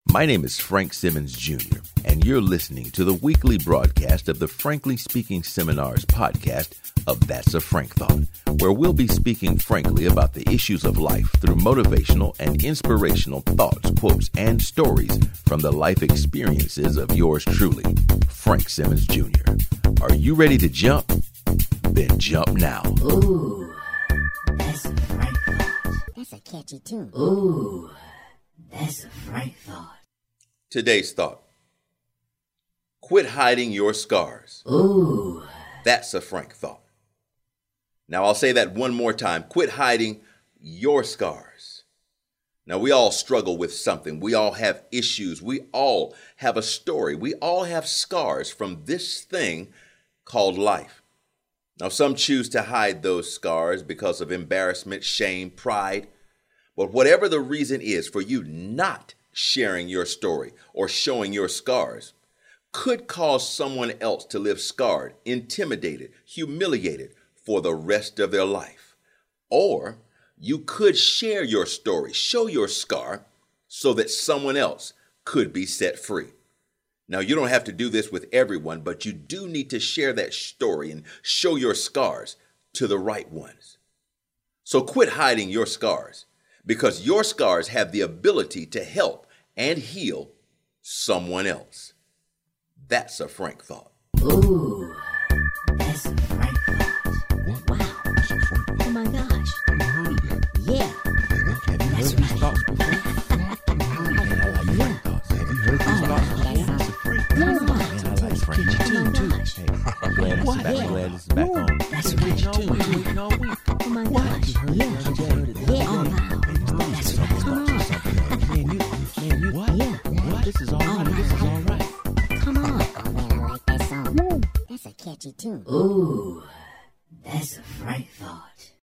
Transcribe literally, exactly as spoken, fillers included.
My name is Frank Simmons Junior, and you're listening to the weekly broadcast of the Frankly Speaking Seminars podcast of That's a Frank Thought, where we'll be speaking frankly about the issues of life through motivational and inspirational thoughts, quotes, and stories from the life experiences of yours truly, Frank Simmons Junior Are you ready to jump? Then jump now. Ooh, that's a Frank Thought. That's a catchy tune. Ooh, that's a Frank Thought. Today's thought: quit hiding your scars. Ooh. That's a Frank Thought. Now I'll say that one more time. Quit hiding your scars. Now we all struggle with something. We all have issues. We all have a story. We all have scars from this thing called life. Now some choose to hide those scars because of embarrassment, shame, pride. But whatever the reason is for you not sharing your story or showing your scars could cause someone else to live scarred, intimidated, humiliated for the rest of their life. Or you could share your story, show your scar, so that someone else could be set free. Now, you don't have to do this with everyone, but you do need to share that story and show your scars to the right ones. So quit hiding your scars, because your scars have the ability to help and heal someone else. That's a Frank Thought. Ooh, that's a Frank Thought. Wow. That's a Frank Thought. Oh my gosh. I've never heard of that. Yeah. Have you That's heard these right. thoughts before? I've never heard of that. I like Frank Thoughts. Have you heard these Oh, thoughts that's before? awesome. It's a Frank Come Thought. on. Man, I like Frank Oh Thoughts my too. gosh. Hey, I'm glad this is back. I'm glad this is back on. That's Been right. waiting all week, waiting all week. Oh my What? gosh. You heard it? Yeah. You heard it? Yeah. Oh wow. That's right. Come on. Man, you, man, you, what? Yeah. What? This is all Oh, right. This is all right. Come on. Oh man, I like that song. That's a catchy tune. Ooh, that's a Frank Thought.